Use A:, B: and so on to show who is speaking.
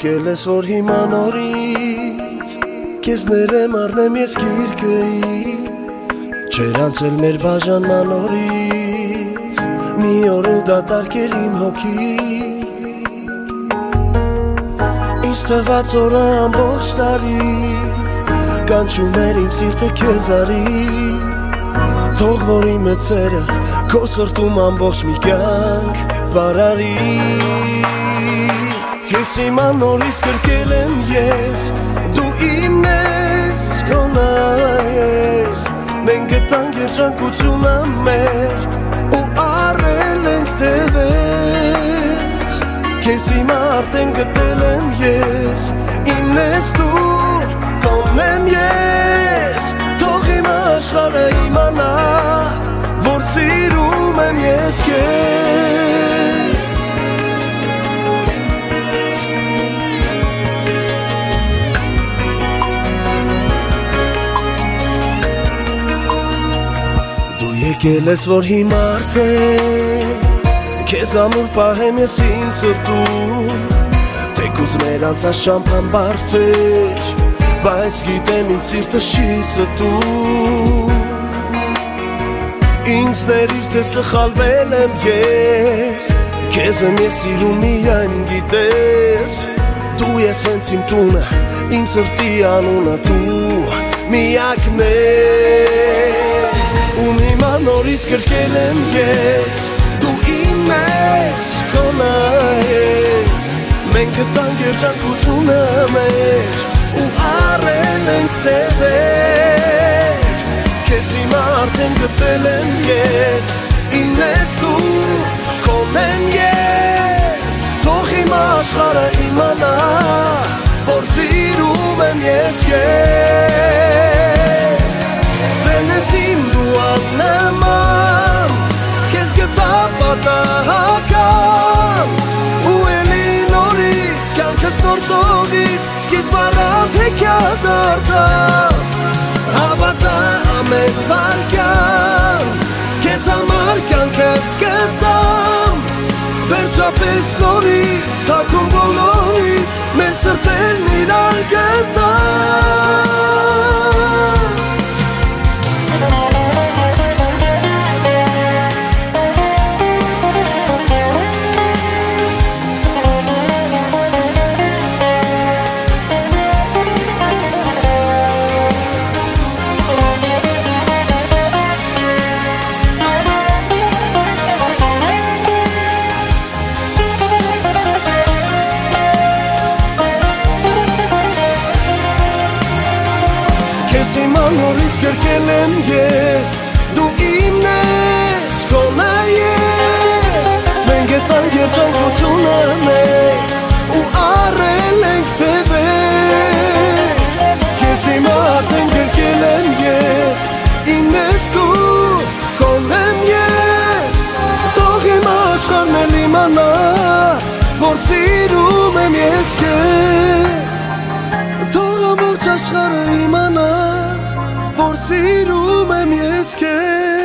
A: եկել ես որ հիմա նորից Քեզ ներեմ առնեմ ես գիրկի Չեր անցել մեր բաժանման օրից Մի օր ու դատարկ էր իմ հոգի Ինձ թված օրը ամբողջ տարի Կանչում էր իմ սիրտը քեզ արի Թող որ իմ էցերը քո սրտում ամբողջ մի կյանք վարարի Քեզ հիմա նորից կրկել եմ ես Դու իմն ես գոնա ես Մենք գտանք երջանկությունը մեր Ու առել ենք թևեր Քեզ հիմա արդեն գտել եմ ես Իմն ես դու կոնն եմ ես Թող իմ աշխարհը իմանա Որ սիրում եմ ես քեզ Եկել ես որ հիմա արդեն Քեզ ամուր պահեմ ես իմ սրտում Թեկուզ մեր անցած շամփան բարդ էր Բայց գիտեմ ինձ սիրտը չի ստում Ինձ ներիր թե սխալվել եմ ես Քեզ եմ ես սիրում միայն գիտես Դու ես հենց իմ տունը Իմ սրտի անունը դու միակն ես Ու հիմա նորից կրկել եմ ես Դու իմն ես կոնա ես Մենք գտանք երջանկությունը մեր Ու առել ենք թևեր Քեզ հիմա արդեն գտել եմ ես Իմն ես դու կոնն եմ ես Թող հիմա աշխարհը իմանա Որ սիրում եմ ես քեզ Սեն ես իմ դու աննման Քեզ գտա պատահական Ու էլի նորից կյանքս նոր տողից Սկիզբ առավ հեքիա դարձավ Հավատա ամեն վարկյան Քեզ համար կյանքս գտամ Վերջապես նորից թաքուն բոլորից Մեր սրտերն իրար գտան Նորից կրկել եմ ես Դու իմն ես կոնա ես Մենք գտանք երջանկությունը մեր Ու առել ենք թևեր Քեզ հիմա արդեն կրկել եմ ես Իմն ես դու կոնն եմ ես Թող իմ աշխարհն էլ իմանա Որ սիրում եմ ես քեզ Թող ամբողջ աշխարհը իմանա Որ սիրում եմ ես քեզ